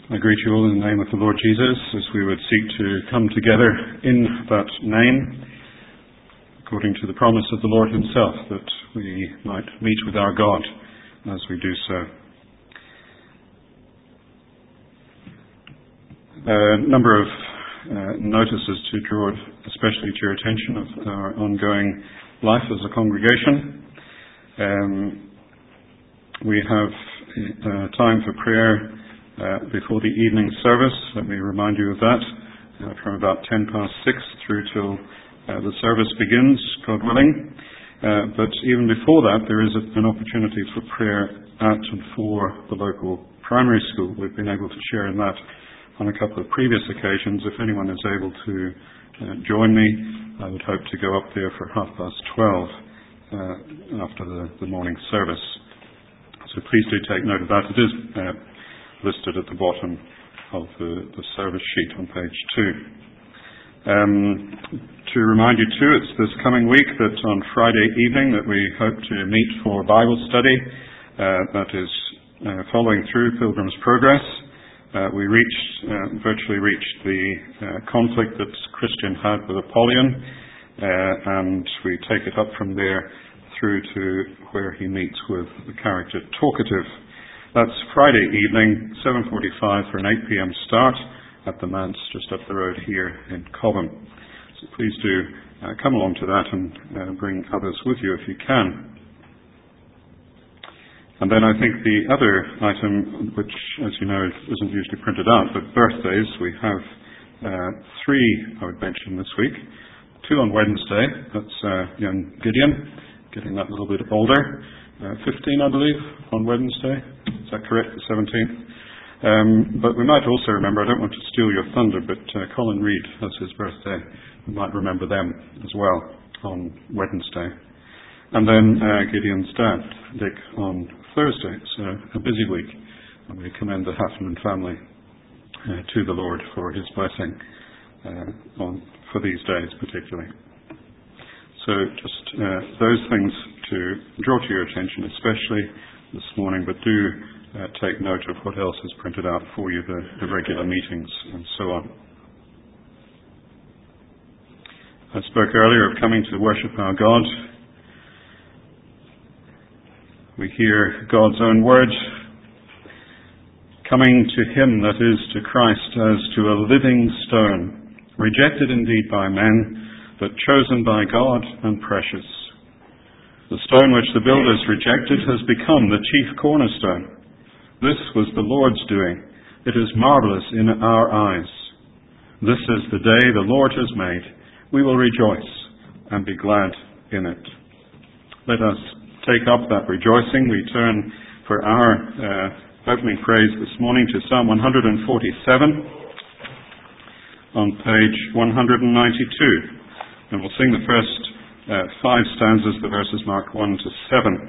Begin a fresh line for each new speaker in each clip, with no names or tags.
I greet you all in the name of the Lord Jesus, as we would seek to come together in that name, according to the promise of the Lord himself, that we might meet with our God as we do so. A number of notices to draw especially to your attention of our ongoing life as a congregation. We have time for prayer before the evening service. Let me remind you of that, from about 6:10 through till the service begins, God willing. But even before that, there is an opportunity for prayer at and for the local primary school. We've been able to share in that on a couple of previous occasions. If anyone is able to join me, I would hope to go up there for 12:30 after the morning service. So please do take note of that. It is listed at the bottom of the service sheet on page 2. To remind you too, it's this coming week that on Friday evening that we hope to meet for Bible study. That is following through Pilgrim's Progress. We virtually reached the conflict that Christian had with Apollyon, and we take it up from there through to where he meets with the character Talkative. That's Friday evening, 7:45 for an 8 p.m. start at the Manse, just up the road here in Cobham. So please do come along to that and bring others with you if you can. And then I think the other item, which, as you know, isn't usually printed out, but birthdays, we have 3, I would mention, this week. 2 on Wednesday. That's young Gideon, getting that little bit older. 15, I believe, on Wednesday. Is that correct? The 17th. But we might also remember, I don't want to steal your thunder, but Colin Reid has his birthday. We might remember them as well on Wednesday. And then Gideon's dad, Dick, on Thursday. It's a busy week, and we commend the Hafnerman family to the Lord for his blessing for these days particularly. So just those things to draw to your attention, especially this morning, but do take note of what else is printed out for you, the regular meetings and so on. I spoke earlier of coming to worship our God. We hear God's own word, coming to him, that is, to Christ, as to a living stone, rejected indeed by men, but chosen by God and precious. The stone which the builders rejected has become the chief cornerstone. This was the Lord's doing. It is marvelous in our eyes. This is the day the Lord has made. We will rejoice and be glad in it. Let us take up that rejoicing. We turn for our opening praise this morning to Psalm 147 on page 192. And we'll sing the first 5 stanzas, the verses marked 1 to 7.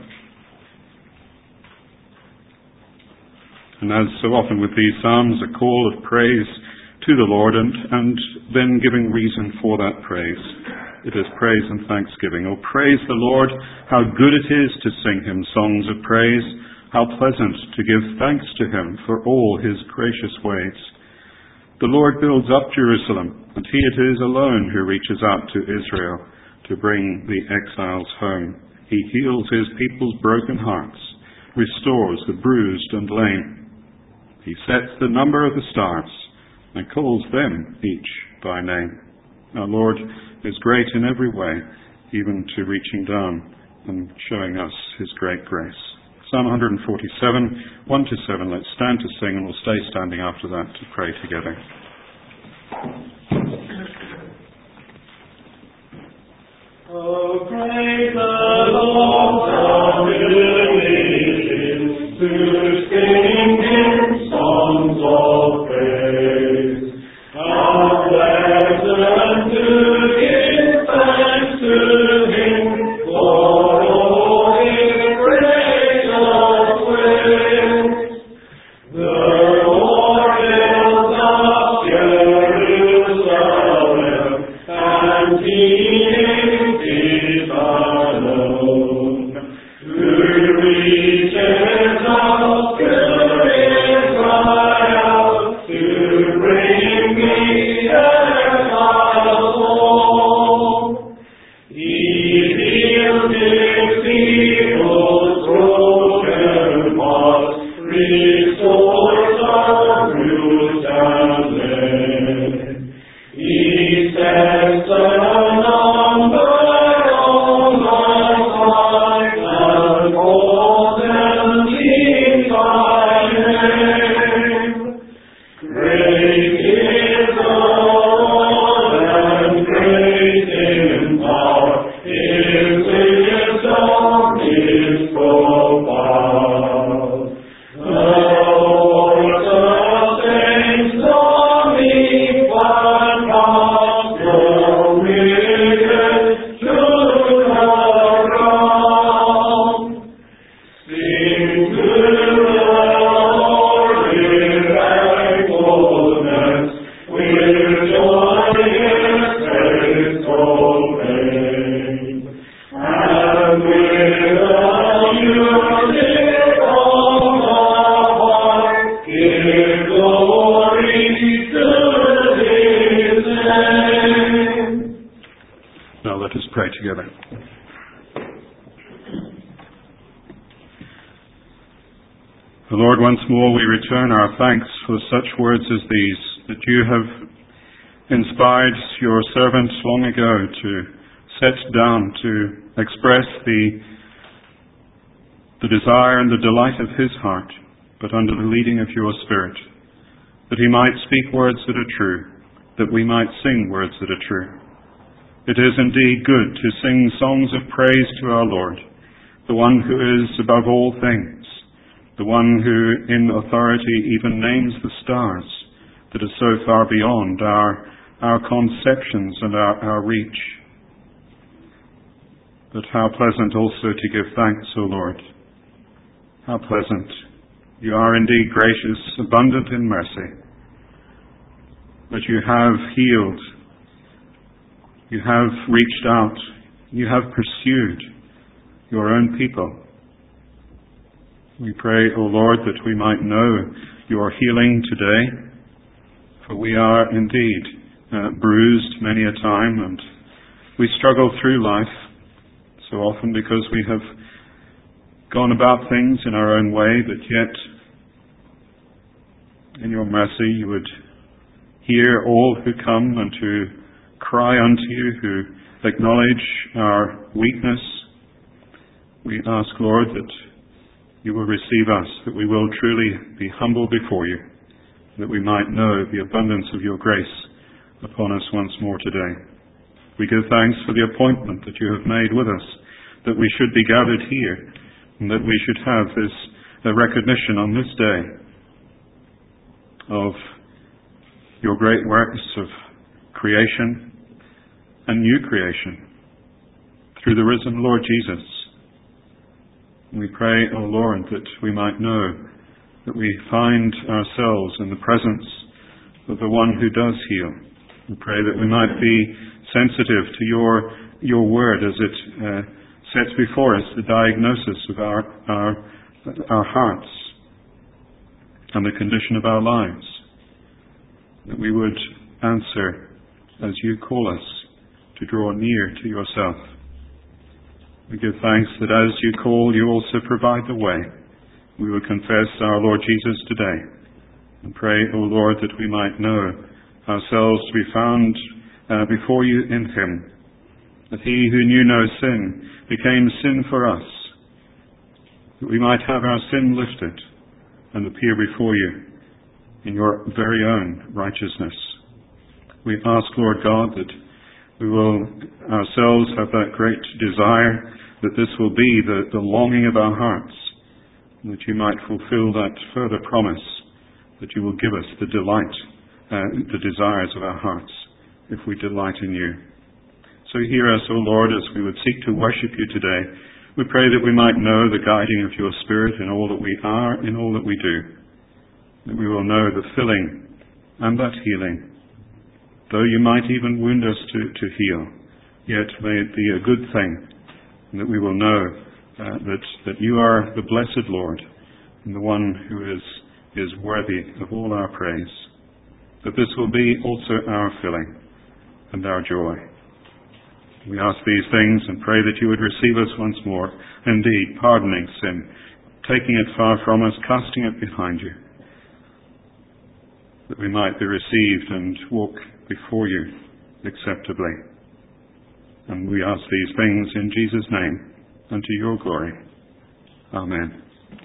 And as so often with these psalms, a call of praise to the Lord and then giving reason for that praise. It is praise and thanksgiving. Oh, praise the Lord, how good it is to sing him songs of praise, how pleasant to give thanks to him for all his gracious ways. The Lord builds up Jerusalem, and he it is alone who reaches out to Israel to bring the exiles home. He heals his people's broken hearts, restores the bruised and lame. He sets the number of the stars and calls them each by name. Our Lord is great in every way, even to reaching down and showing us his great grace. Psalm 147, 1 to 7. Let's stand to sing, and we'll stay standing after that to pray together.
Oh, praise the Lord, our living, to sing in songs of praise. How pleasant to give thanks to him for all his gracious ways. The Lord builds up Jerusalem, and he is alone, who reaches out good.
pray together. The Lord, once more we return our thanks for such words as these, that you have inspired your servant long ago to set down, to express the desire and the delight of his heart, but under the leading of your Spirit, that he might speak words that are true, that we might sing words that are true. It is indeed good to sing songs of praise to our Lord, the one who is above all things, the one who in authority even names the stars that are so far beyond our conceptions and our reach. But how pleasant also to give thanks, O Lord. How pleasant. You are indeed gracious, abundant in mercy. But you have healed. You have reached out. You have pursued your own people. We pray, O Lord, that we might know your healing today, for we are indeed bruised many a time, and we struggle through life so often because we have gone about things in our own way, but yet in your mercy you would hear all who come and who cry unto you, who acknowledge our weakness. We ask, Lord, that you will receive us, that we will truly be humble before you, that we might know the abundance of your grace upon us once more today. We give thanks for the appointment that you have made with us, that we should be gathered here, and that we should have this recognition on this day of your great works of creation and new creation through the risen Lord Jesus. We pray, O Lord, that we might know that we find ourselves in the presence of the one who does heal. We pray that we might be sensitive to your word as it sets before us the diagnosis of our hearts and the condition of our lives. That we would answer as you call us to draw near to yourself. We give thanks that as you call, you also provide the way. We will confess our Lord Jesus today and pray, O Lord, that we might know ourselves to be found before you in him, that he who knew no sin became sin for us, that we might have our sin lifted and appear before you in your very own righteousness. We ask, Lord God, that we will ourselves have that great desire, that this will be the longing of our hearts, and that you might fulfill that further promise, that you will give us the delight, the desires of our hearts, if we delight in you. So hear us, O Lord, as we would seek to worship you today. We pray that we might know the guiding of your Spirit in all that we are, in all that we do, that we will know the filling and that healing. Though you might even wound us to heal, yet may it be a good thing, and that we will know that you are the blessed Lord, and the one who is worthy of all our praise. That this will be also our filling and our joy. We ask these things and pray that you would receive us once more, indeed, pardoning sin, taking it far from us, casting it behind you, that we might be received and walk before you acceptably. And we ask these things in Jesus' name, and to your glory. Amen.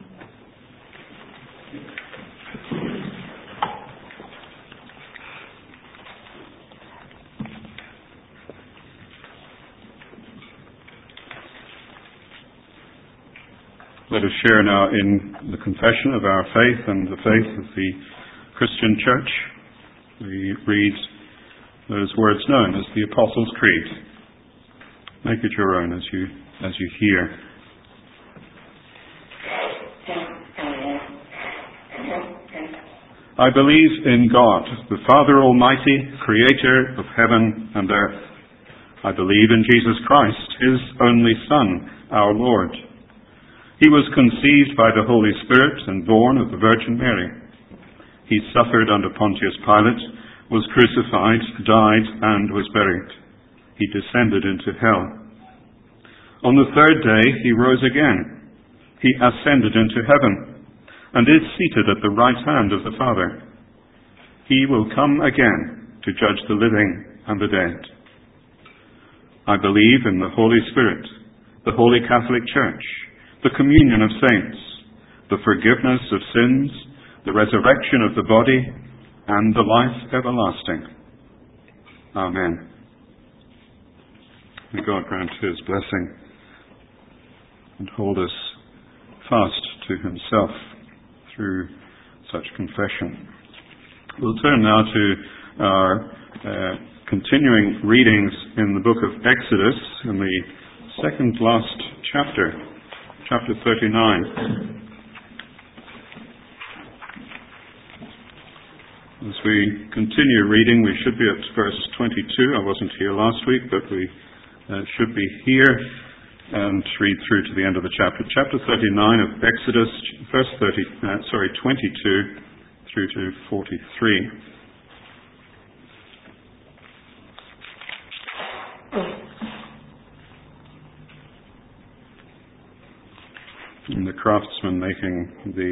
Let us share now in the confession of our faith and the faith of the Christian Church. We read those words known as the Apostles' Creed. Make it your own as you hear. I believe in God, the Father Almighty, creator of heaven and earth. I believe in Jesus Christ, his only Son, our Lord. He was conceived by the Holy Spirit and born of the Virgin Mary. He suffered under Pontius Pilate, was crucified, died, and was buried. He descended into hell. On the third day he rose again. He ascended into heaven and is seated at the right hand of the Father. He will come again to judge the living and the dead. I believe in the Holy Spirit, the Holy Catholic Church, the communion of saints, the forgiveness of sins, the resurrection of the body, and the life everlasting. Amen. May God grant his blessing and hold us fast to himself through such confession. We'll turn now to our continuing readings in the book of Exodus, in the second last chapter, chapter 39. As we continue reading, we should be at verse 22. I wasn't here last week, but we should be here and read through to the end of the chapter. Chapter 39 of Exodus, verse 22 through to 43. And the craftsman making the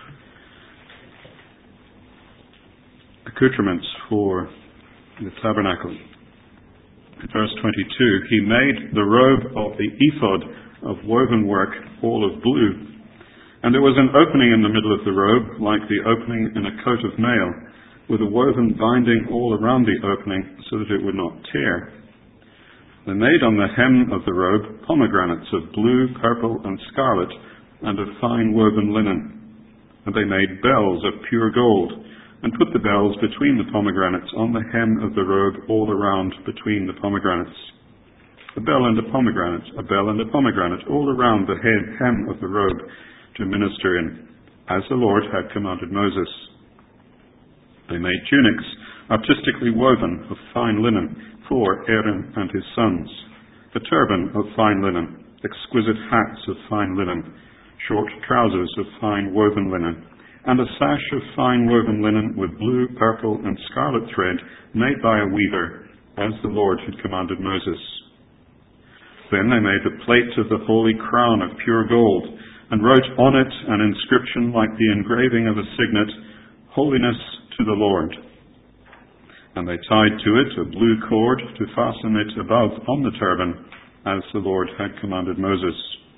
accoutrements for the tabernacle. In verse 22, he made the robe of the ephod of woven work, all of blue. And there was an opening in the middle of the robe, like the opening in a coat of mail, with a woven binding all around the opening, so that it would not tear. They made on the hem of the robe pomegranates of blue, purple, and scarlet, and of fine woven linen. And they made bells of pure gold, and put the bells between the pomegranates on the hem of the robe all around between the pomegranates. A bell and a pomegranate, a bell and a pomegranate, all around the hem of the robe to minister in, as the Lord had commanded Moses. They made tunics artistically woven of fine linen for Aaron and his sons, a turban of fine linen, exquisite hats of fine linen, short trousers of fine woven linen, and a sash of fine woven linen with blue, purple, and scarlet thread made by a weaver, as the Lord had commanded Moses. Then they made the plate of the holy crown of pure gold, and wrote on it an inscription like the engraving of a signet, Holiness to the Lord. And they tied to it a blue cord to fasten it above on the turban, as the Lord had commanded Moses.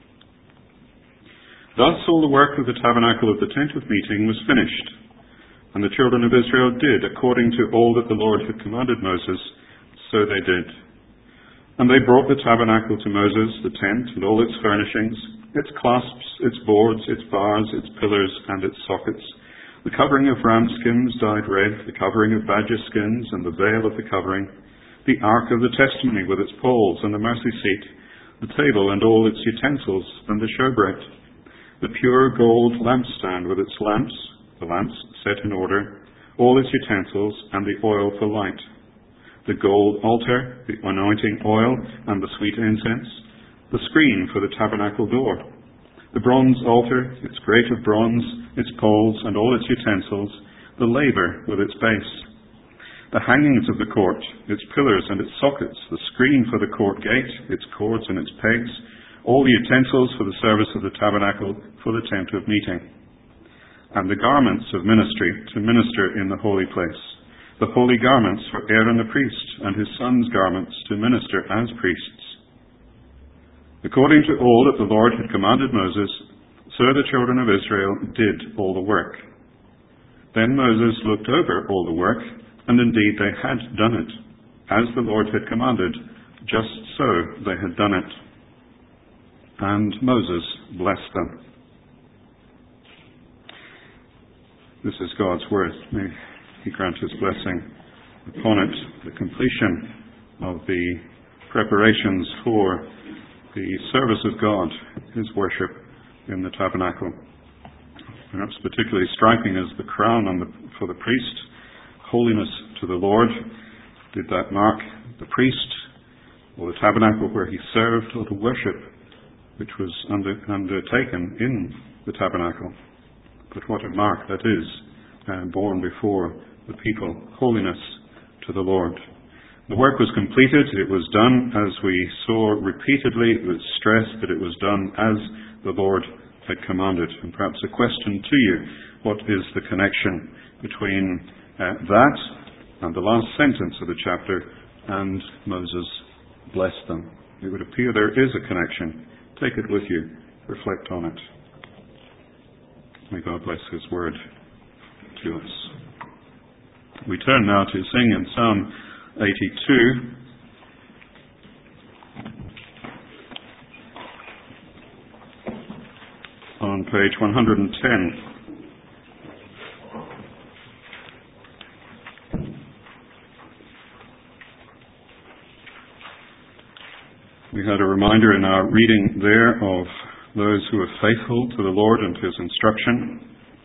Thus all the work of the tabernacle of the tent of meeting was finished. And the children of Israel did according to all that the Lord had commanded Moses, so they did. And they brought the tabernacle to Moses, the tent and all its furnishings, its clasps, its boards, its bars, its pillars, and its sockets, the covering of ram skins dyed red, the covering of badger skins, and the veil of the covering, the ark of the testimony with its poles, and the mercy seat, the table and all its utensils, and the showbread, the pure gold lampstand with its lamps, the lamps set in order, all its utensils, and the oil for light, the gold altar, the anointing oil, and the sweet incense, the screen for the tabernacle door, the bronze altar, its grate of bronze, its poles, and all its utensils, the laver with its base, the hangings of the court, its pillars and its sockets, the screen for the court gate, its cords and its pegs, all the utensils for the service of the tabernacle for the tent of meeting, and the garments of ministry to minister in the holy place, the holy garments for Aaron the priest, and his sons' garments to minister as priests. According to all that the Lord had commanded Moses, so the children of Israel did all the work. Then Moses looked over all the work, and indeed they had done it, as the Lord had commanded, just so they had done it. And Moses blessed them. This is God's word. May he grant his blessing upon it, the completion of the preparations for the service of God, his worship in the tabernacle. Perhaps particularly striking is the crown for the priest, holiness to the Lord. Did that mark the priest or the tabernacle where he served, or the worship which was undertaken in the tabernacle? But what a mark that is, borne before the people. Holiness to the Lord. The work was completed, it was done as we saw repeatedly, it was stressed that it was done as the Lord had commanded. And perhaps a question to you, what is the connection between that and the last sentence of the chapter, and Moses blessed them? It would appear there is a connection. Take it with you, reflect on it. May God bless His word to us. We turn now to sing in Psalm 82. On page 110. We had a reminder in our reading there of those who are faithful to the Lord and His instruction.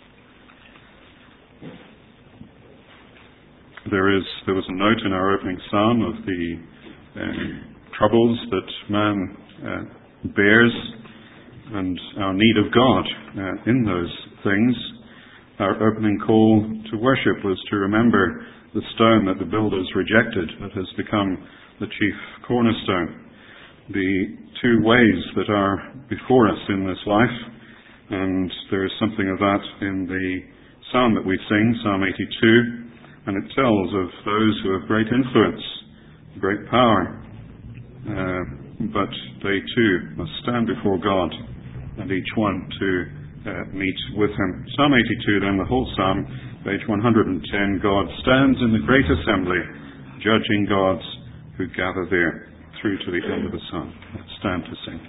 There was a note in our opening psalm of the troubles that man bears and our need of God in those things. Our opening call to worship was to remember the stone that the builders rejected that has become the chief cornerstone. The two ways that are before us in this life, and there is something of that in the psalm that we sing, Psalm 82, and it tells of those who have great influence, great power, but they too must stand before God, and each one to meet with Him. Psalm 82, then, the whole psalm, page 110, God stands in the great assembly, judging gods who gather there, through to the end of the psalm. Let's stand to sing.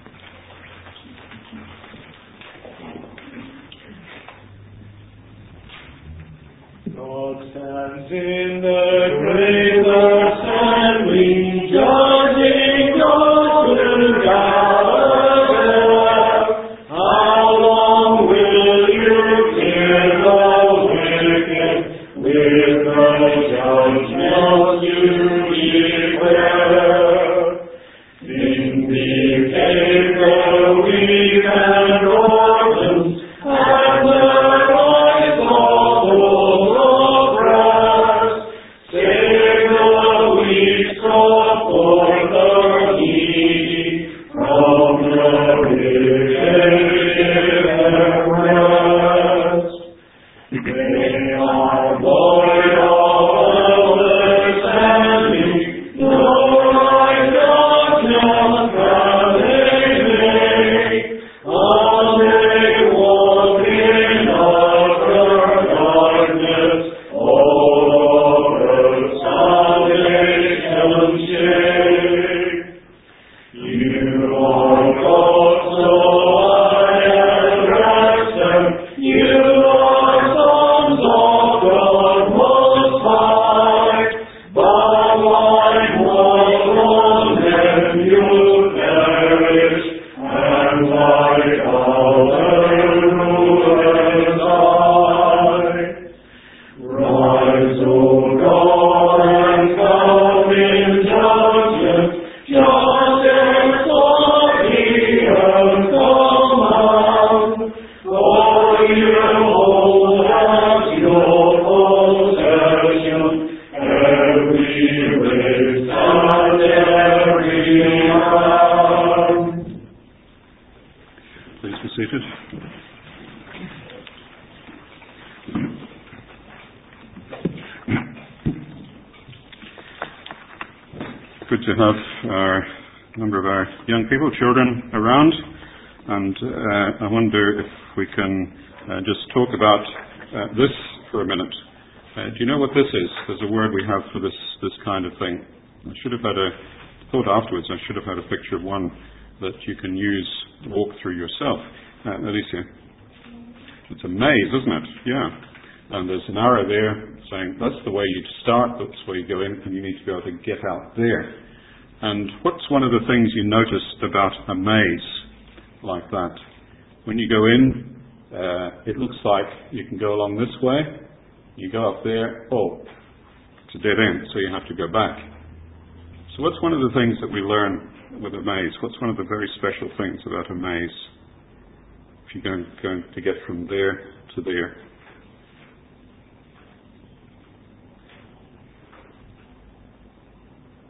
God stands in the great assembly, judging gods who gather there. How long will you fear the wicked with the judgment you declare? Vindicate the weak and orphans, and the rights of those oppressed. Save the weak, support the needy, from the wicked give them rest. They are void of understanding, no right judgment can they make. They walk in utter darkness, all of salvation shake. You are God, so high and blessed. You are sons of God Most High. But like one from them you perish, and like other rulers die. Rise, O God, and come in judgment, justice of the earth command. For you hold as your possession every waste and every land.
Please be seated. Good to have a number of our young people, children, around, and I wonder if we can just talk about this for a minute. Do you know what this is? There's a word we have for this kind of thing. I should have had thought afterwards, I should have had a picture of one that you can use to walk through yourself. Alicia. It's a maze, isn't it? Yeah. And there's an arrow there saying that's the way you start, that's where you go in, and you need to be able to get out there. And what's one of the things you notice about a maze like that? When you go in, it looks like you can go along this way, you go up there, it's a dead end, so you have to go back. So what's one of the things that we learn with a maze? What's one of the very special things about a maze? If you're going to get from there to there.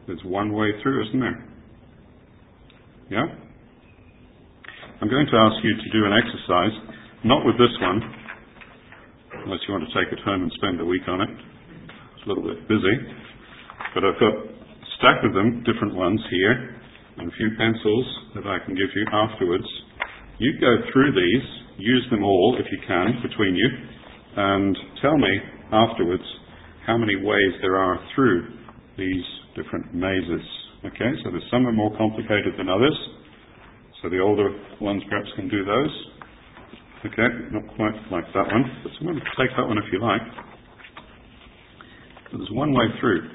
There's one way through, isn't there? Yeah? I'm going to ask you to do an exercise, not with this one, unless you want to take it home and spend a week on it. It's a little bit busy. But I've got a stack of them, different ones here, and a few pencils that I can give you afterwards. You go through these, use them all if you can, between you, and tell me afterwards how many ways there are through these different mazes. Okay, so there's some are more complicated than others. So the older ones perhaps can do those. Okay, not quite like that one, but someone can take that one if you like. But there's one way through.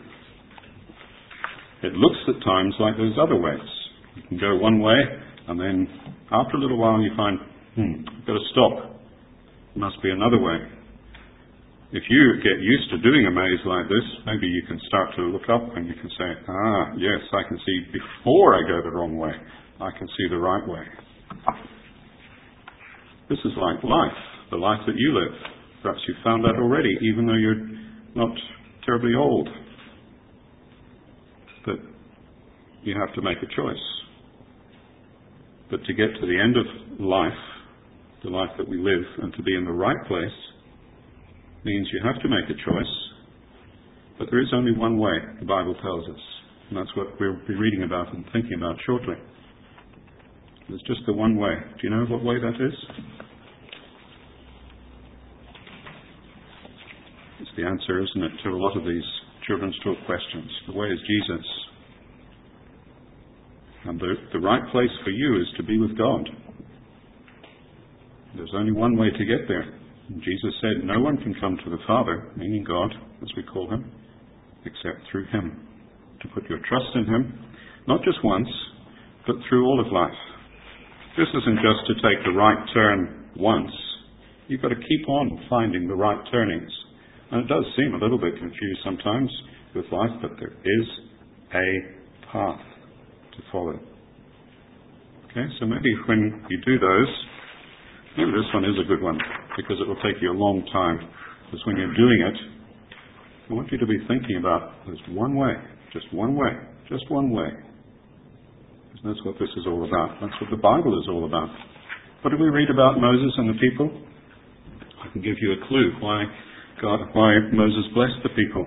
It looks at times like there's other ways. You can go one way, and then after a little while you find, I've got to stop. There must be another way. If you get used to doing a maze like this, maybe you can start to look up and you can say, yes, I can see before I go the wrong way. I can see the right way. This is like life, the life that you live. Perhaps you've found that already, even though you're not terribly old. But you have to make a choice. But to get to the end of life, the life that we live, and to be in the right place, means you have to make a choice. But there is only one way, the Bible tells us. And that's what we'll be reading about and thinking about shortly. There's just the one way. Do you know what way that is? It's the answer, isn't it, to a lot of these children's talk questions. The way is Jesus. And the right place for you is to be with God. There's only one way to get there. And Jesus said, no one can come to the Father, meaning God, as we call him, except through him. To put your trust in him, not just once, but through all of life. This isn't just to take the right turn once. You've got to keep on finding the right turnings. And it does seem a little bit confused sometimes with life, but there is a path to follow. Okay, so maybe when you do those, maybe this one is a good one, because it will take you a long time. Because when you're doing it, I want you to be thinking about there's one way, just one way, just one way. And that's what this is all about. That's what the Bible is all about. What did we read about Moses and the people? I can give you a clue why Moses blessed the people.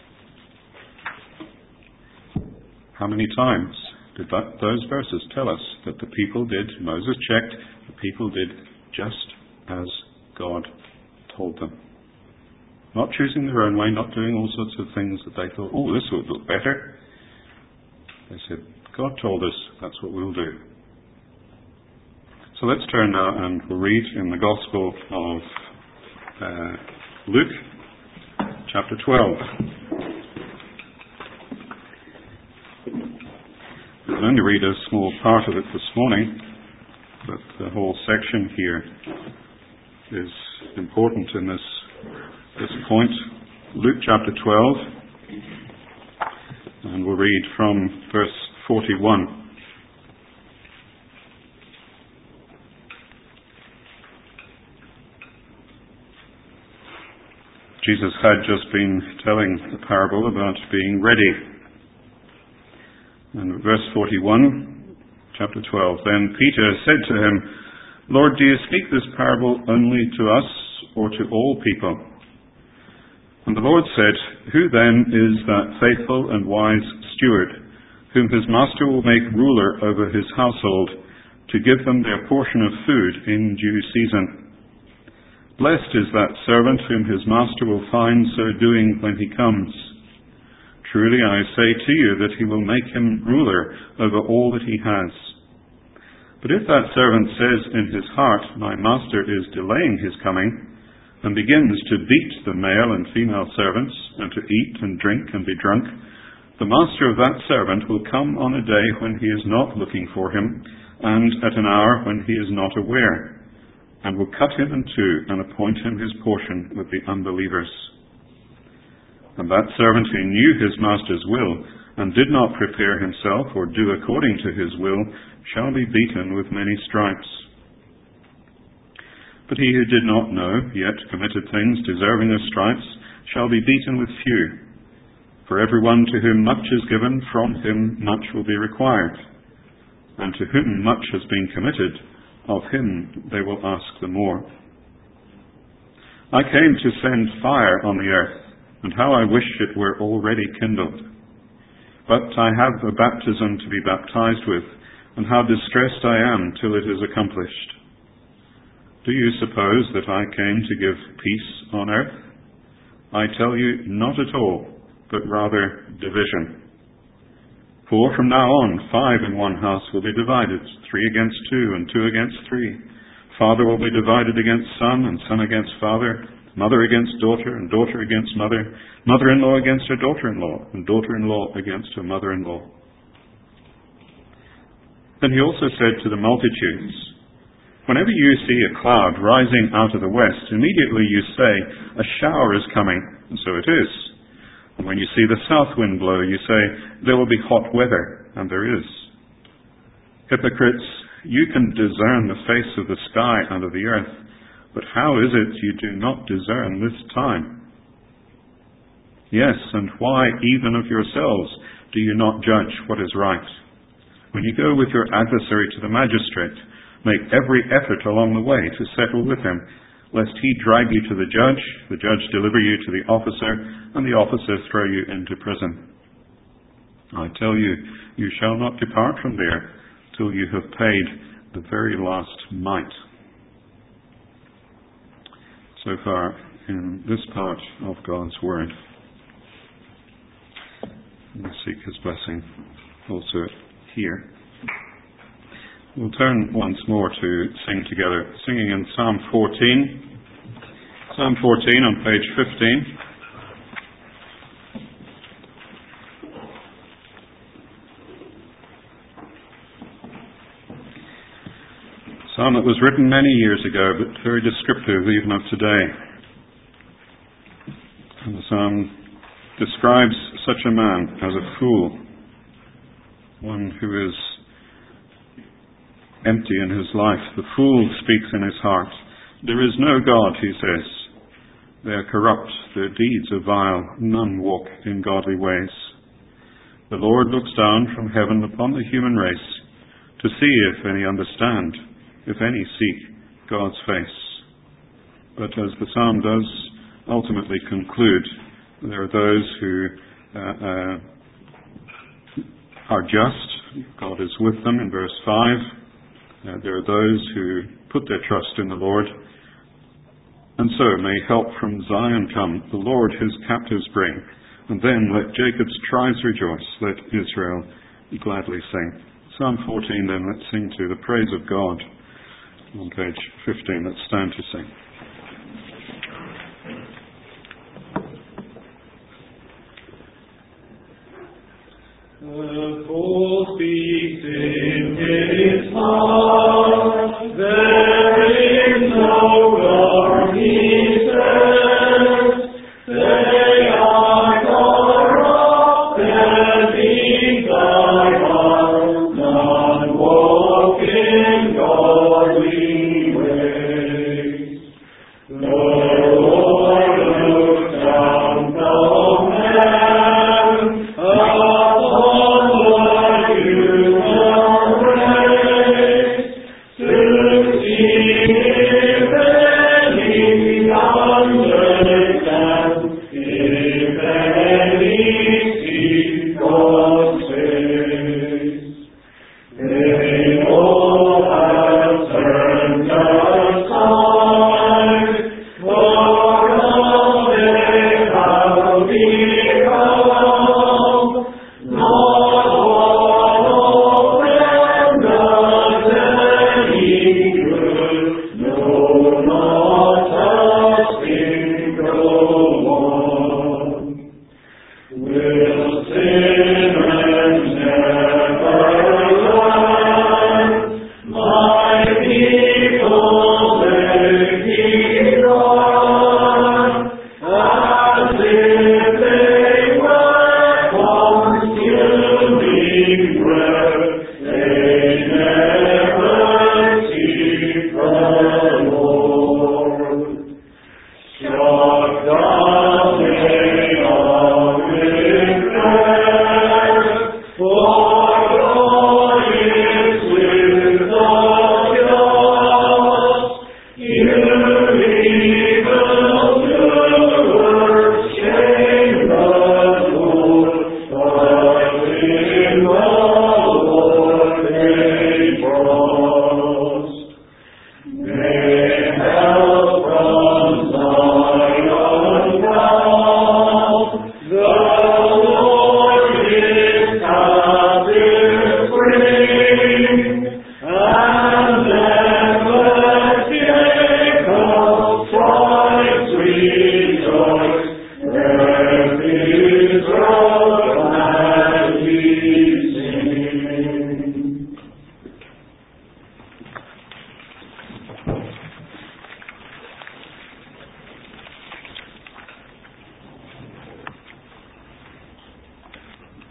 How many times did those verses tell us that the people did, Moses checked, the people did just as God told them. Not choosing their own way, not doing all sorts of things that they thought, this would look better. They said, God told us, that's what we'll do. So let's turn now and we'll read in the Gospel of Luke, chapter 12. I'll only read a small part of it this morning, but the whole section here is important in this point. Luke chapter 12, and we'll read from verse 41. Jesus had just been telling the parable about being ready. And verse 41, chapter 12, then Peter said to him, Lord, do you speak this parable only to us or to all people? And the Lord said, who then is that faithful and wise steward, whom his master will make ruler over his household, to give them their portion of food in due season? Blessed is that servant whom his master will find so doing when he comes. Truly I say to you that he will make him ruler over all that he has. But if that servant says in his heart, my master is delaying his coming, and begins to beat the male and female servants, and to eat and drink and be drunk, the master of that servant will come on a day when he is not looking for him, and at an hour when he is not aware, and will cut him in two and appoint him his portion with the unbelievers. And that servant who knew his master's will, and did not prepare himself or do according to his will, shall be beaten with many stripes. But he who did not know, yet committed things deserving of stripes, shall be beaten with few. For everyone to whom much is given, from him much will be required. And to whom much has been committed, of him they will ask the more. I came to send fire on the earth, and how I wish it were already kindled. But I have a baptism to be baptized with, and how distressed I am till it is accomplished. Do you suppose that I came to give peace on earth? I tell you, not at all, but rather division. For from now on, 5 in one house will be divided, 3 against 2, and 2 against 3. Father will be divided against son, and son against father, mother against daughter, and daughter against mother, mother-in-law against her daughter-in-law, and daughter-in-law against her mother-in-law. Then he also said to the multitudes, whenever you see a cloud rising out of the west, immediately you say, a shower is coming, and so it is. And when you see the south wind blow, you say, there will be hot weather, and there is. Hypocrites, you can discern the face of the sky and of the earth, but how is it you do not discern this time? Yes, and why even of yourselves do you not judge what is right? When you go with your adversary to the magistrate, make every effort along the way to settle with him, lest he drag you to the judge deliver you to the officer, and the officer throw you into prison. I tell you, you shall not depart from there till you have paid the very last mite. So far in this part of God's Word. We seek His blessing also here. We'll turn once more to sing together, singing in Psalm 14. Psalm 14 on page 15. Psalm that was written many years ago, but very descriptive even of today. And the psalm describes such a man as a fool, one who is empty in his life. The fool speaks in his heart. There is no God, he says. They are corrupt, their deeds are vile, none walk in godly ways. The Lord looks down from heaven upon the human race to see if any understand, if any seek God's face. But as the psalm does ultimately conclude, there are those who are just. God is with them in verse 5. There are those who put their trust in the Lord. And so may help from Zion come, the Lord his captives bring. And then let Jacob's tribes rejoice, let Israel gladly sing. Psalm 14 then, let's sing to the praise of God. On page 15, let's stand to sing.
The fool speaks in his heart, there is no God, he says. They are corrupt and desire, none walk in godly ways. The Lord looks down from heaven upon the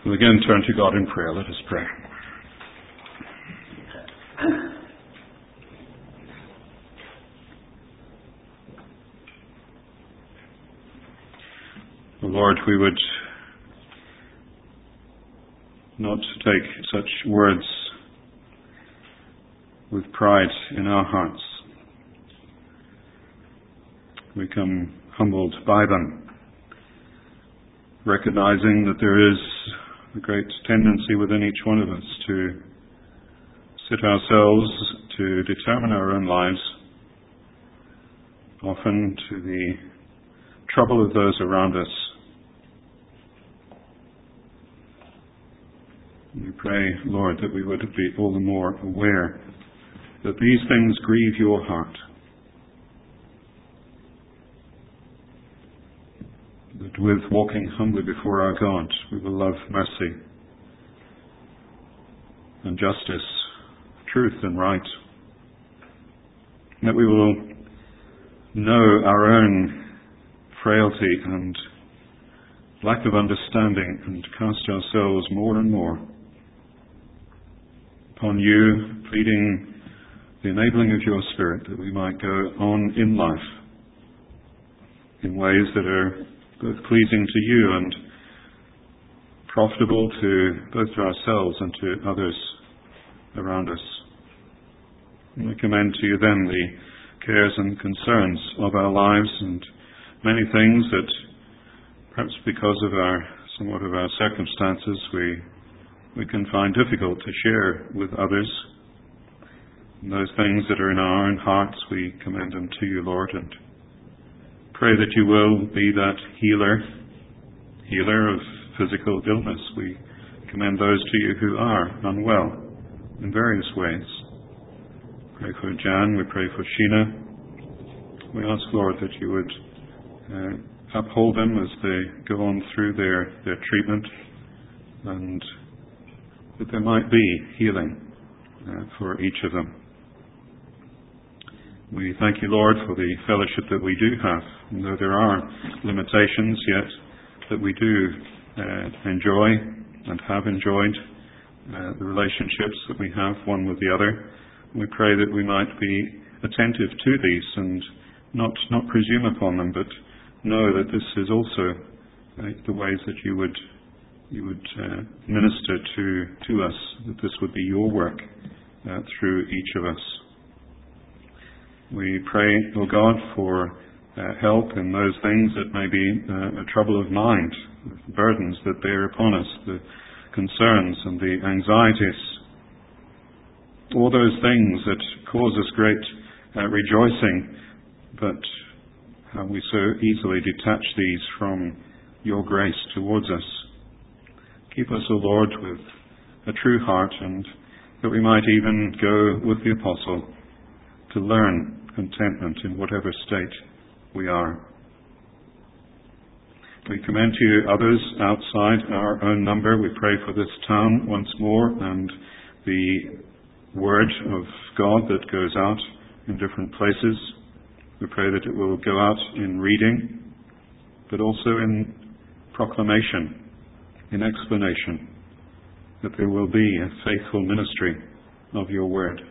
We'll again turn to God in prayer. Let us pray. Lord, we would not take such words with pride in our hearts. We come humbled by them, recognizing that there is a great tendency within each one of us to sit ourselves, to determine our own lives, often to the trouble of those around us. We pray, Lord, that we would be all the more aware that these things grieve your heart, that with walking humbly before our God, we will love mercy and justice, truth and right, that we will know our own frailty and lack of understanding and cast ourselves more and more upon you, pleading the enabling of your Spirit that we might go on in life in ways that are both pleasing to you and profitable to both to ourselves and to others around us. And we commend to you then the cares and concerns of our lives and many things that perhaps because of somewhat of our circumstances we can find difficult to share with others. And those things that are in our own hearts, we commend them to you, Lord, and pray that you will be that healer of physical illness. We commend those to you who are unwell in various ways. Pray for Jan, we pray for Sheena. We ask, Lord, that you would uphold them as they go on through their treatment, and that there might be healing for each of them. We thank you, Lord, for the fellowship that we do have, and though there are limitations, yet that we do enjoy and have enjoyed the relationships that we have one with the other. We pray that we might be attentive to these and not presume upon them, but know that this is also the ways that you would minister to us, that this would be your work through each of us. We pray, O God, for help in those things that may be a trouble of mind, burdens that bear upon us, the concerns and the anxieties, all those things that cause us great rejoicing, but how we so easily detach these from your grace towards us. Keep us, O Lord, with a true heart, and that we might even go with the apostle to learn contentment in whatever state we are. We commend to you others outside our own number. We pray for this town once more and the word of God that goes out in different places. We pray that it will go out in reading, but also in proclamation, in explanation, that there will be a faithful ministry of your word.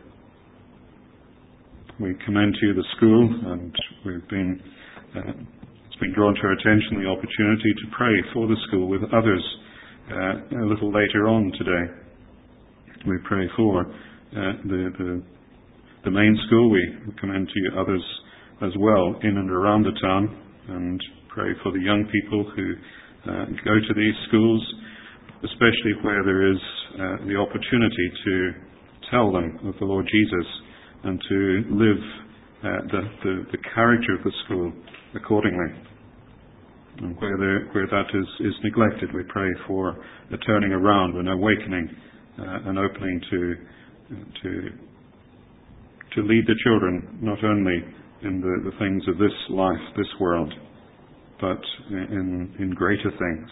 We commend to you the school, and it's been drawn to our attention the opportunity to pray for the school with others a little later on today. We pray for the main school. We commend to you others as well in and around the town, and pray for the young people who go to these schools, especially where there is the opportunity to tell them of the Lord Jesus and to live the character of the school accordingly. And where that is neglected, we pray for a turning around, an awakening, an opening to lead the children not only in the things of this life, this world, but in greater things.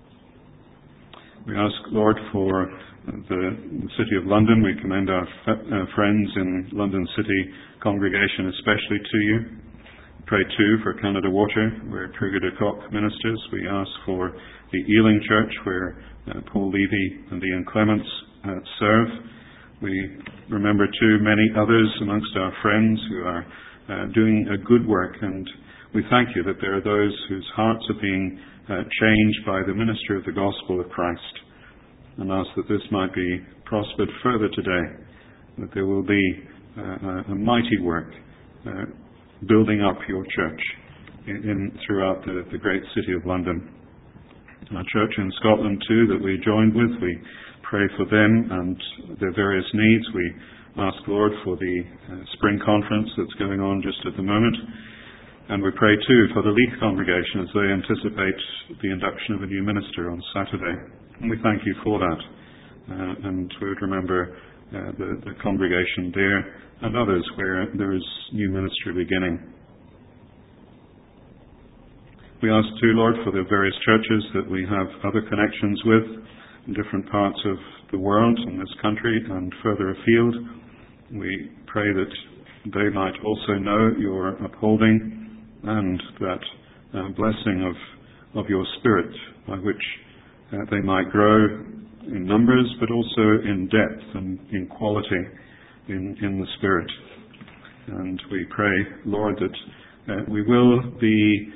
We ask, Lord, for the City of London. We commend our friends in London City congregation especially to you. Pray too for Canada Water, where Kruger de Kock ministers. We ask for the Ealing Church, where Paul Levy and Ian Clements serve. We remember too many others amongst our friends who are doing a good work, and we thank you that there are those whose hearts are being changed by the ministry of the gospel of Christ, and ask that this might be prospered further today, that there will be a mighty work building up your church throughout the great city of London. Our church in Scotland too that we joined with, we pray for them and their various needs. We ask, Lord, for the spring conference that's going on just at the moment. And we pray too for the Leith congregation as they anticipate the induction of a new minister on Saturday. And we thank you for that. And we would remember the congregation there and others where there is new ministry beginning. We ask too, Lord, for the various churches that we have other connections with in different parts of the world, in this country and further afield. We pray that they might also know your upholding and that blessing of your Spirit, by which they might grow in numbers but also in depth and in quality in the Spirit. And we pray, Lord, that we will be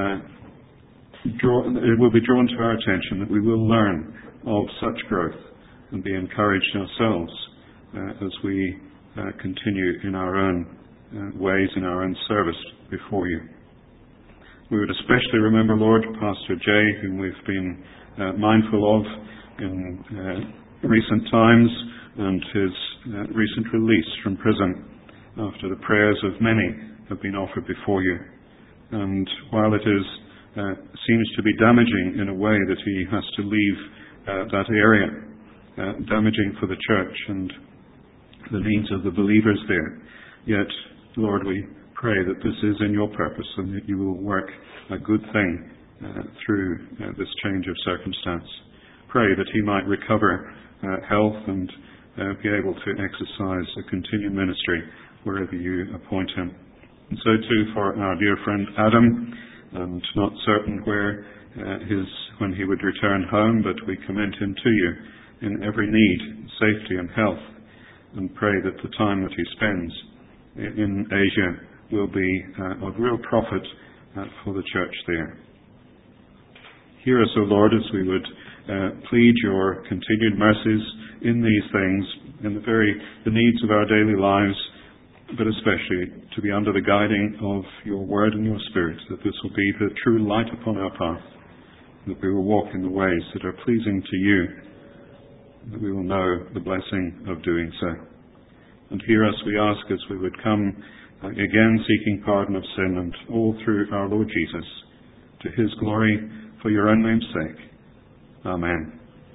it will be drawn to our attention, that we will learn of such growth and be encouraged ourselves as we continue in our own ways, in our own service before you. We would especially remember, Lord, Pastor Jay, whom we've been mindful of in recent times, and his recent release from prison after the prayers of many have been offered before you. And while it seems to be damaging in a way that he has to leave that area, damaging for the church and the needs of the believers there, yet, Lord, we pray that this is in your purpose and that you will work a good thing through this change of circumstance. Pray that he might recover health and be able to exercise a continued ministry wherever you appoint him. And so too for our dear friend Adam, and not certain when he would return home, but we commend him to you in every need, safety and health, and pray that the time that he spends in Asia will be of real profit for the church there. Hear us, O Lord, as we would plead your continued mercies in these things, in the needs of our daily lives, but especially to be under the guiding of your word and your Spirit, that this will be the true light upon our path, that we will walk in the ways that are pleasing to you, that we will know the blessing of doing so. And hear us, we ask, as we would come again seeking pardon of sin, and all through our Lord Jesus, to his glory, for your own name's sake. Amen.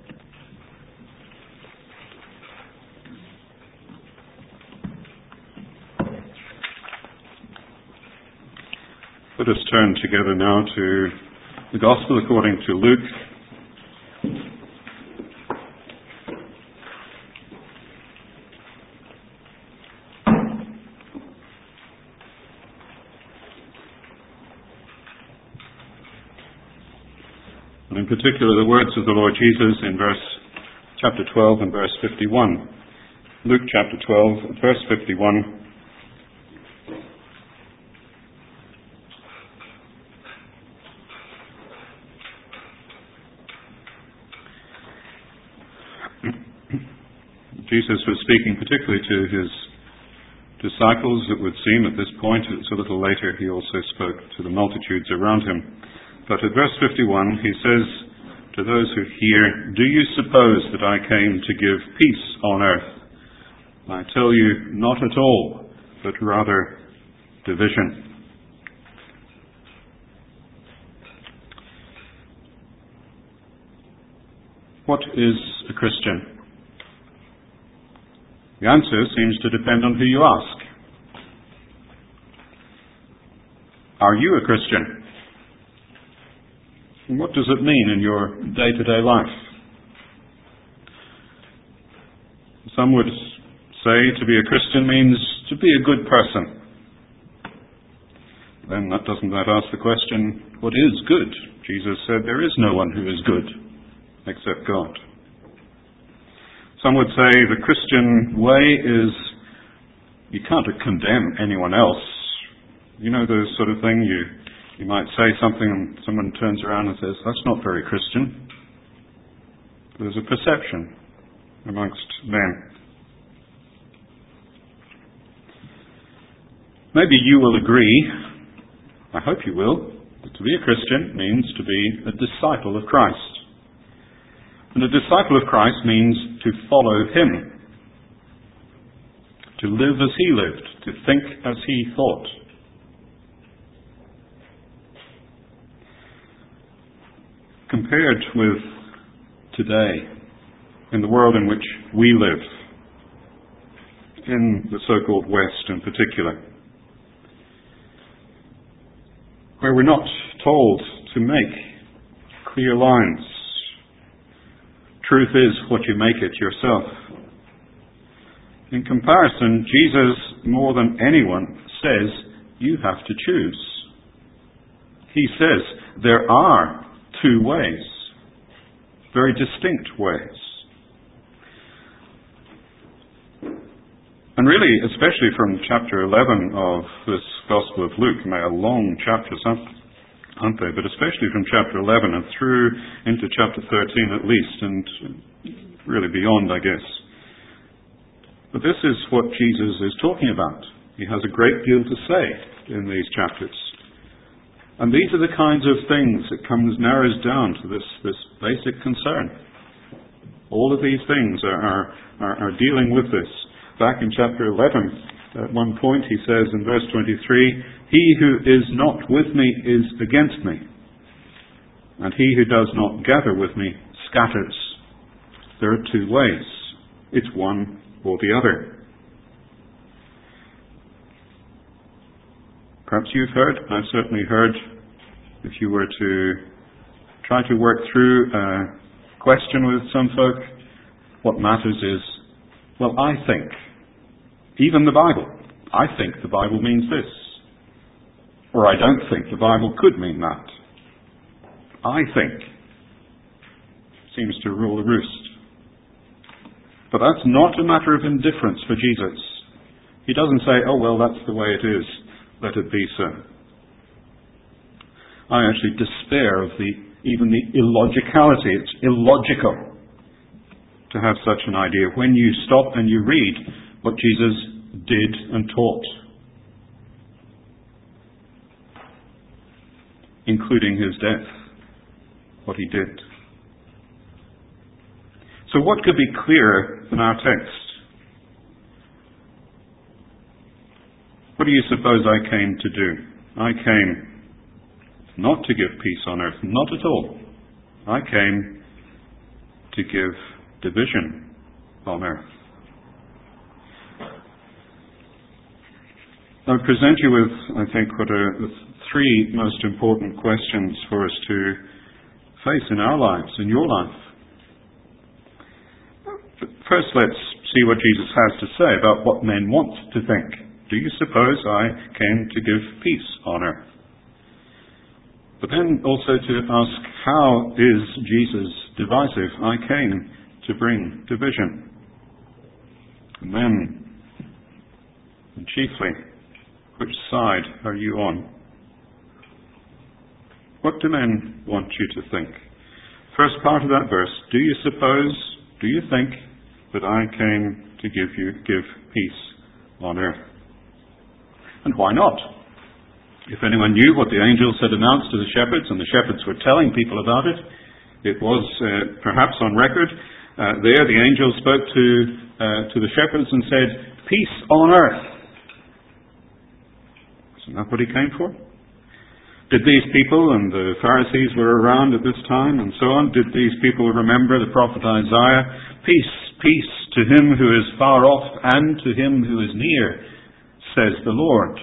Let us turn together now to the Gospel according to Luke. And in particular, the words of the Lord Jesus in chapter 12 and verse 51. Luke chapter 12, verse 51. Jesus was speaking particularly to his disciples, it would seem at this point. It's a little later he also spoke to the multitudes around him. But at verse 51 he says to those who hear, "Do you suppose that I came to give peace on earth? I tell you, not at all, but rather division." What is a Christian? The answer seems to depend on who you ask. Are you a Christian? And what does it mean in your day-to-day life? Some would say to be a Christian means to be a good person, then doesn't that ask the question, what is good? Jesus said there is no one who is good except God. Some would say the Christian way is you can't condemn anyone else. You know the sort of thing, you might say something and someone turns around and says, that's not very Christian. There's a perception amongst men. Maybe you will agree, I hope you will, that to be a Christian means to be a disciple of Christ. And a disciple of Christ means to follow him, to live as he lived, to think as he thought. Compared with today, in the world in which we live, in the so-called West in particular, where we're not told to make clear lines. Truth is what you make it yourself. In comparison, Jesus, more than anyone, says you have to choose. He says there are two ways, very distinct ways. And really, especially from chapter 11 of this Gospel of Luke, a long chapters, aren't they? But especially from chapter 11 and through into chapter 13 at least, and really beyond, I guess. But this is what Jesus is talking about. He has a great deal to say in these chapters. And these are the kinds of things that narrows down to this basic concern. All of these things are dealing with this. Back in chapter 11, at one point he says in verse 23, he who is not with me is against me, and he who does not gather with me scatters. There are two ways. It's one or the other. Perhaps you've heard, I've certainly heard, if you were to try to work through a question with some folk, what matters is, well, I think, even the Bible, I think the Bible means this. Or I don't think the Bible could mean that. I think seems to rule the roost. But that's not a matter of indifference for Jesus. He doesn't say, oh, well, that's the way it is. Let it be so. I actually despair of even the illogicality. It's illogical to have such an idea when you stop and you read what Jesus did and taught, including his death, what he did. So what could be clearer than our text? What do you suppose I came to do? I came not to give peace on earth, not at all. I came to give division on earth. I present you with, I think, what are the three most important questions for us to face in our lives, in your life. First, let's see what Jesus has to say about what men want to think. Do you suppose I came to give peace on earth? But then also to ask, how is Jesus divisive? I came to bring division. And then, and chiefly, which side are you on? What do men want you to think? First part of that verse, do you think that I came to give peace on earth? And why not? If anyone knew what the angels had announced to the shepherds, and the shepherds were telling people about it, it was perhaps on record. There the angel spoke to the shepherds and said, peace on earth. Isn't that what he came for? Did these people, and the Pharisees were around at this time and so on, did these people remember the prophet Isaiah? Peace, peace to him who is far off and to him who is near, says the Lord.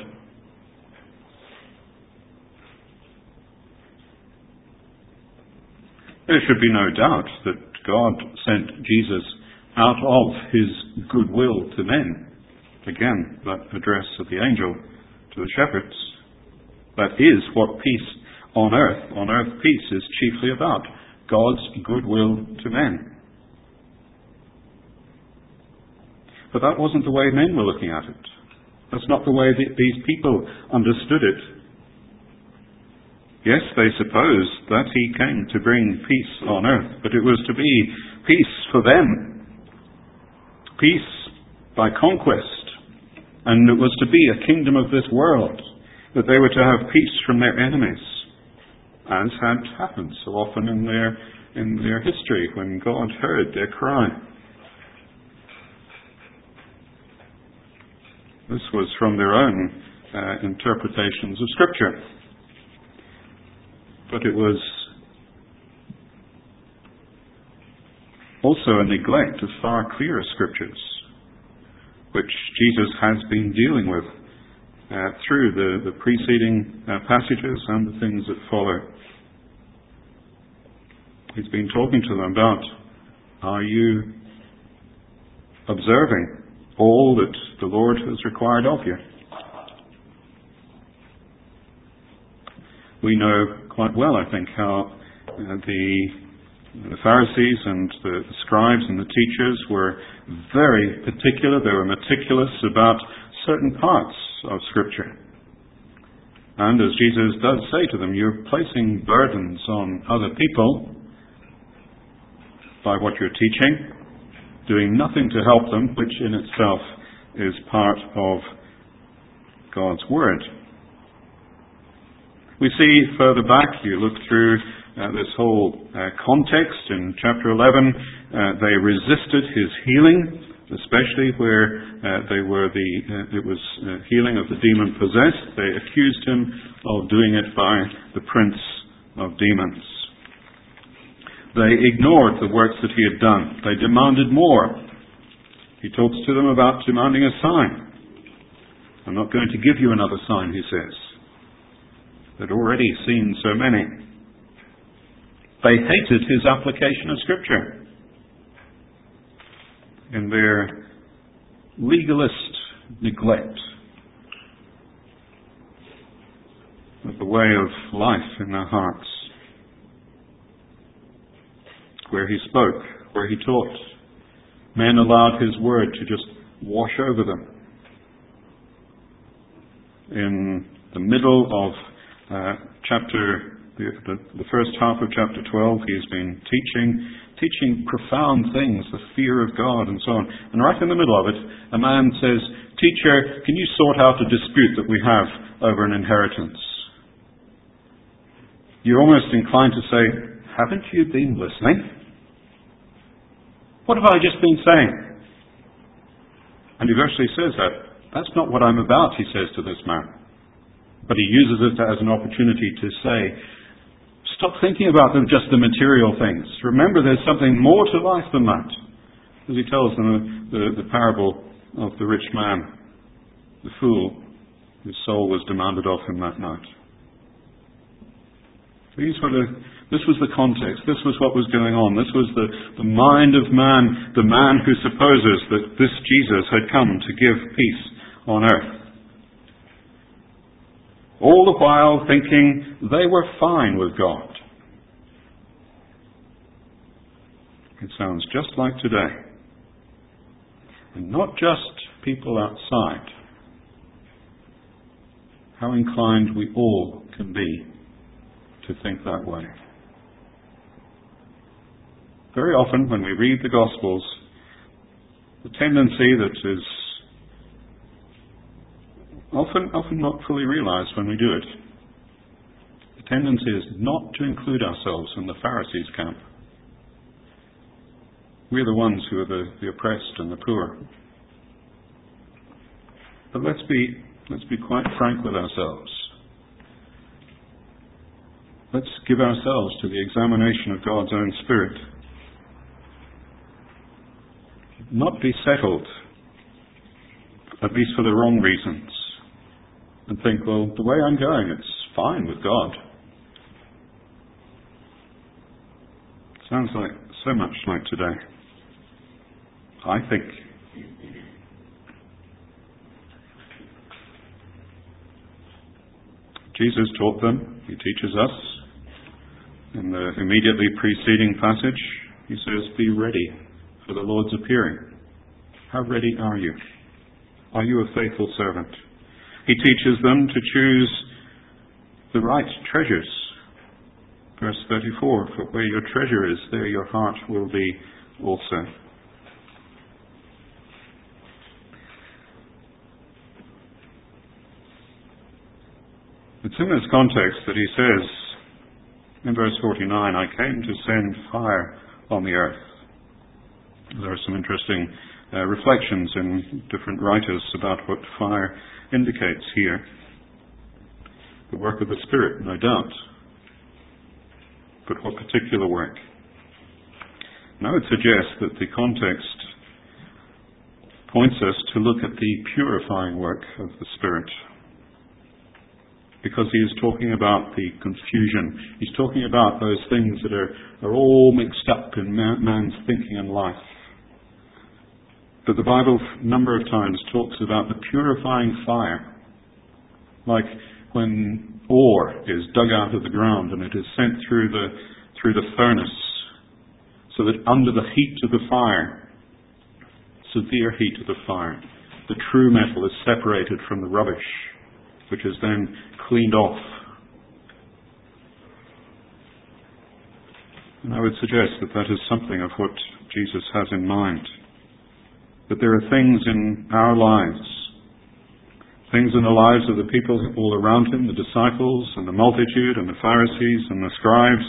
There should be no doubt that God sent Jesus out of his goodwill to men. Again, that address of the angel to the shepherds. That is what peace on earth peace is chiefly about. God's goodwill to men. But that wasn't the way men were looking at it. That's not the way that these people understood it. Yes, they supposed that he came to bring peace on earth, but it was to be peace for them. Peace by conquest. And it was to be a kingdom of this world, that they were to have peace from their enemies, as had happened so often in their history when God heard their cry. This was from their own interpretations of Scripture. But it was also a neglect of far clearer Scriptures, which Jesus has been dealing with through the preceding passages and the things that follow. He's been talking to them about, are you observing all that the Lord has required of you? We know quite well, I think, how the Pharisees and the scribes and the teachers were very particular. They were meticulous about certain parts of Scripture. And as Jesus does say to them, you're placing burdens on other people by what you're teaching, doing nothing to help them, which in itself is part of God's Word. We see further back, you look through this whole context in chapter 11, they resisted his healing, especially where it was healing of the demon-possessed. They accused him of doing it by the prince of demons. They ignored the works that he had done. They demanded more. He talks to them about demanding a sign. I'm not going to give you another sign, he says. They'd already seen so many. They hated his application of Scripture. In their legalist neglect of the way of life in their hearts, where he spoke, where he taught, men allowed his word to just wash over them. In the middle of the first half of chapter 12, he's been teaching profound things, the fear of God and so on. And right in the middle of it, a man says, "Teacher, can you sort out a dispute that we have over an inheritance?" You're almost inclined to say, haven't you been listening? What have I just been saying? And he virtually says that. That's not what I'm about, he says to this man. But he uses it as an opportunity to say, stop thinking about just the material things. Remember, there's something more to life than that. As he tells them the parable of the rich man, the fool, whose soul was demanded of him that night. This was the context. This was what was going on. This was the mind of man, the man who supposes that this Jesus had come to give peace on earth. All the while thinking they were fine with God. It sounds just like today. And not just people outside. How inclined we all can be to think that way. Very often when we read the Gospels, the tendency that is often not fully realized when we do it, the tendency is not to include ourselves in the Pharisees' camp. We're the ones who are the oppressed and the poor. But let's be quite frank with ourselves. Let's give ourselves to the examination of God's own Spirit. Not be settled, at least for the wrong reasons, and think, well, the way I'm going, it's fine with God. Sounds like so much like today. I think. Jesus taught them. He teaches us. In the immediately preceding passage, he says, be ready for the Lord's appearing. How ready are you? Are you a faithful servant? He teaches them to choose the right treasures. Verse 34, for where your treasure is, there your heart will be also. It's in this context that he says, in verse 49, I came to send fire on the earth. There are some interesting reflections in different writers about what fire indicates here. The work of the Spirit, no doubt. But what particular work? And I would suggest that the context points us to look at the purifying work of the Spirit. Because he is talking about the confusion. He's talking about those things that are all mixed up in man's thinking and life. But the Bible a number of times talks about the purifying fire. Like when ore is dug out of the ground and it is sent through the furnace, so that under the heat of the fire, severe heat of the fire, the true metal is separated from the rubbish, which is then cleaned off. And I would suggest that that is something of what Jesus has in mind. That there are things in our lives, things in the lives of the people all around him, the disciples and the multitude and the Pharisees and the scribes,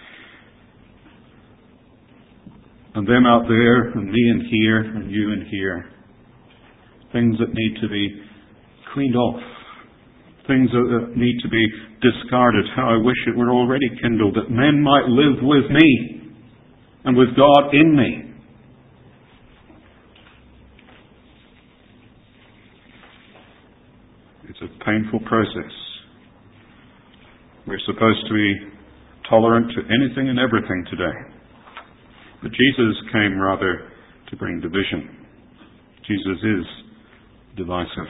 and them out there and me in here and you in here. Things that need to be cleaned off. Things that need to be discarded. How I wish it were already kindled, that men might live with me and with God in me. It's a painful process. We're supposed to be tolerant to anything and everything today. But Jesus came rather to bring division. Jesus is divisive.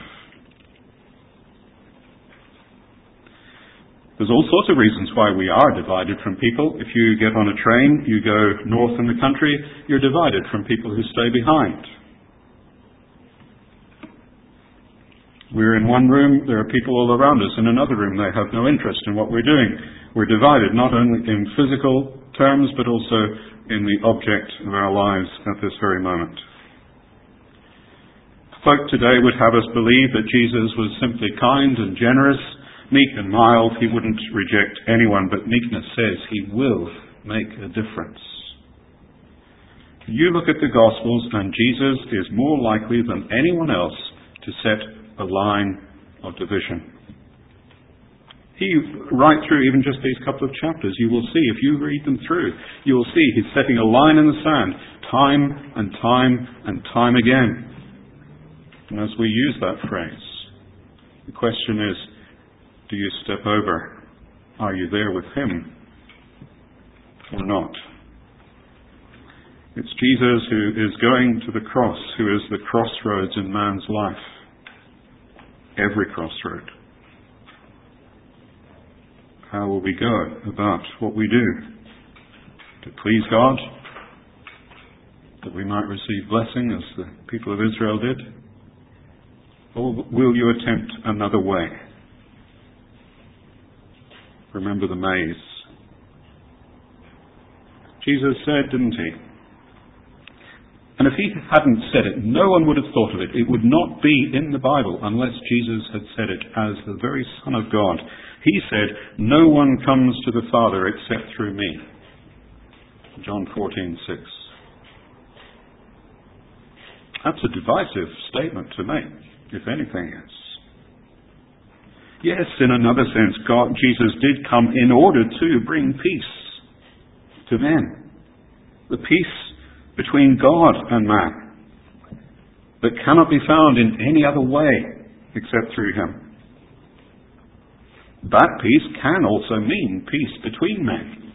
There's all sorts of reasons why we are divided from people. If you get on a train, you go north in the country, you're divided from people who stay behind. We're in one room, there are people all around us in another room. They have no interest in what we're doing. We're divided not only in physical terms, but also in the object of our lives at this very moment. Folk today would have us believe that Jesus was simply kind and generous, meek and mild. He wouldn't reject anyone, but meekness says he will make a difference. You look at the Gospels and Jesus is more likely than anyone else to set a line of division. Right through even just these couple of chapters, you will see, if you read them through, you will see he's setting a line in the sand time and time and time again. And as we use that phrase, the question is, do you step over? Are you there with him or not? It's Jesus who is going to the cross, who is the crossroads in man's life. Every crossroad. How will we go about what we do? To please God? That we might receive blessing as the people of Israel did? Or will you attempt another way? Remember the maze. Jesus said, didn't he? And if he hadn't said it, no one would have thought of it. It would not be in the Bible unless Jesus had said it as the very Son of God. He said, no one comes to the Father except through me. John 14:6. That's a divisive statement to make, if anything is. Yes, in another sense, Jesus did come in order to bring peace to men. The peace between God and man that cannot be found in any other way except through him. That peace can also mean peace between men.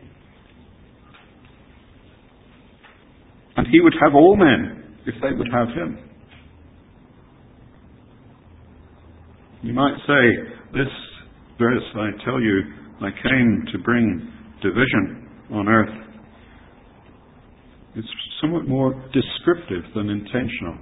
And he would have all men if they would have him. You might say, this verse, I tell you, I came to bring division on earth. It's somewhat more descriptive than intentional.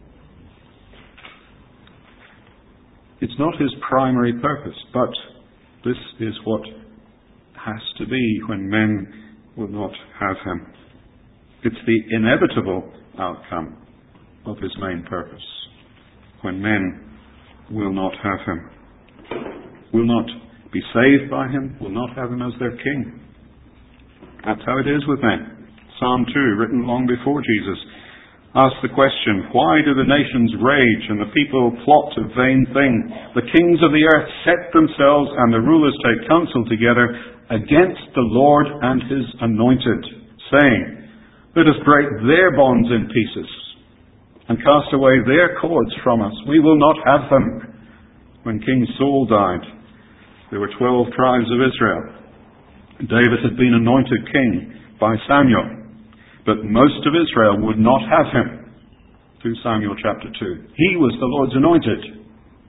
It's not his primary purpose, but this is what has to be when men will not have him. It's the inevitable outcome of his main purpose, when men will not have him, will not be saved by him, will not have him as their king. That's how it is with men. Psalm 2, written long before Jesus, asks the question, why do the nations rage and the people plot a vain thing? The kings of the earth set themselves and the rulers take counsel together against the Lord and his anointed, saying, let us break their bonds in pieces and cast away their cords from us. We will not have them. When King Saul died, there were 12 tribes of Israel. David had been anointed king by Samuel, but most of Israel would not have him. 2 Samuel chapter 2. He was the Lord's anointed.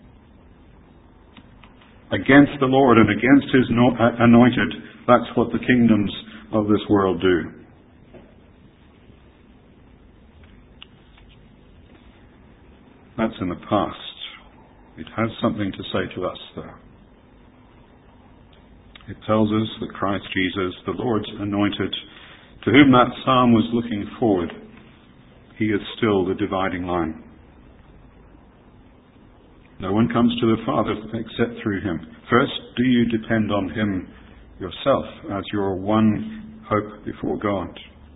Against the Lord and against his anointed, that's what the kingdoms of this world do. That's in the past. It has something to say to us, though. It tells us that Christ Jesus, the Lord's anointed, to whom that psalm was looking forward, he is still the dividing line. No one comes to the Father except through him. First, do you depend on him yourself as your one hope before God?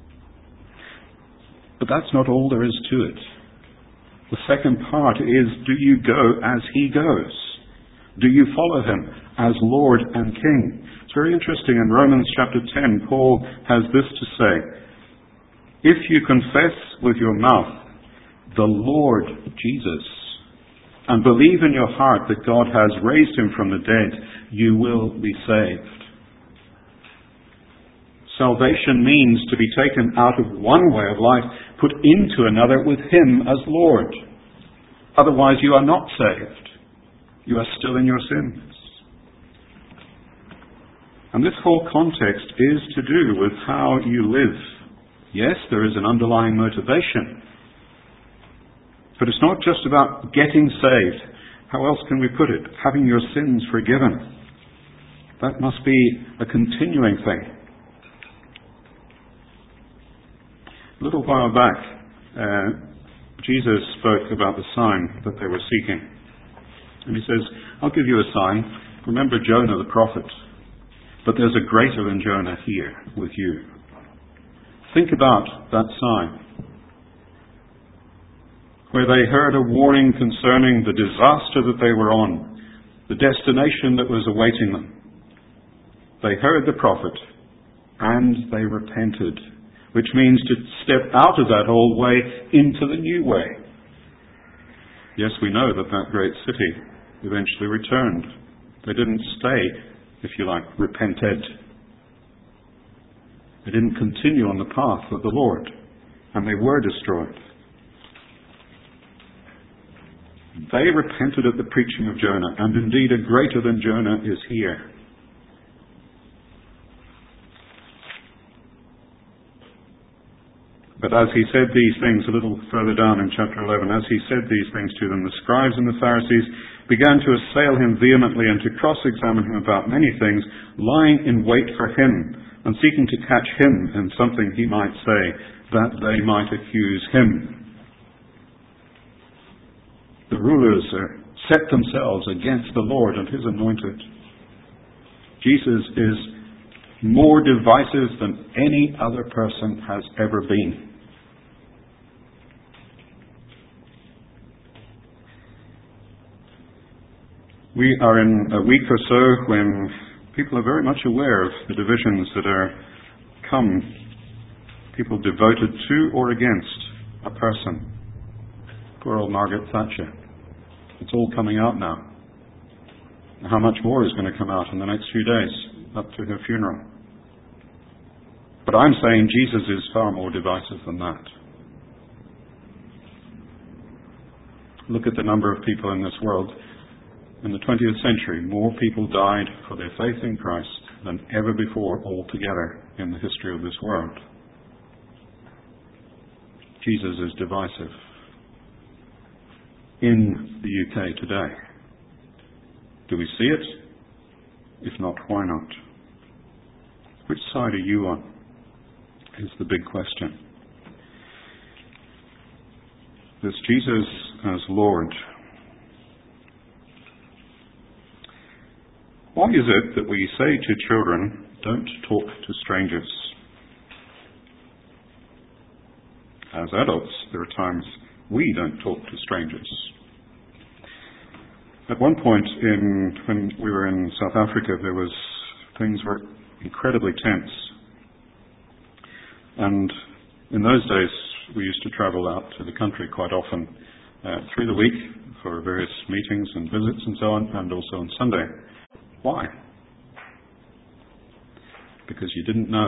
But that's not all there is to it. The second part is, do you go as he goes? Do you follow him as Lord and King? It's very interesting. In Romans chapter 10, Paul has this to say, if you confess with your mouth the Lord Jesus and believe in your heart that God has raised him from the dead, you will be saved. Salvation means to be taken out of one way of life, put into another with him as Lord. Otherwise you are not saved. You are still in your sins. And this whole context is to do with how you live. Yes, there is an underlying motivation. But it's not just about getting saved. How else can we put it? Having your sins forgiven. That must be a continuing thing. A little while back, Jesus spoke about the sign that they were seeking. And he says, I'll give you a sign. Remember Jonah the prophet. But there's a greater than Jonah here with you. Think about that sign, where they heard a warning concerning the disaster that they were on, the destination that was awaiting them. They heard the prophet, and they repented, which means to step out of that old way into the new way. Yes, we know that that great city eventually returned. They didn't stay, if you like, repented. They didn't continue on the path of the Lord, and they were destroyed. They repented at the preaching of Jonah, and indeed a greater than Jonah is here. But as he said these things, a little further down in chapter 11, as he said these things to them, the scribes and the Pharisees began to assail him vehemently and to cross-examine him about many things, lying in wait for him and seeking to catch him in something he might say, that they might accuse him. The rulers set themselves against the Lord and his anointed. Jesus is more divisive than any other person has ever been. We are in a week or so when people are very much aware of the divisions that are come, people devoted to or against a person. Poor old Margaret Thatcher. It's all coming out now. How much more is going to come out in the next few days up to her funeral? But I'm saying Jesus is far more divisive than that. Look at the number of people in this world in the 20th century, more people died for their faith in Christ than ever before altogether in the history of this world. Jesus is divisive in the UK today. Do we see it? If not, why not? Which side are you on? Is the big question. Is Jesus as Lord? Why is it that we say to children, don't talk to strangers? As adults, there are times we don't talk to strangers. At one point when we were in South Africa, things were incredibly tense. And in those days, we used to travel out to the country quite often through the week for various meetings and visits and so on, and also on Sunday. Why? Because you didn't know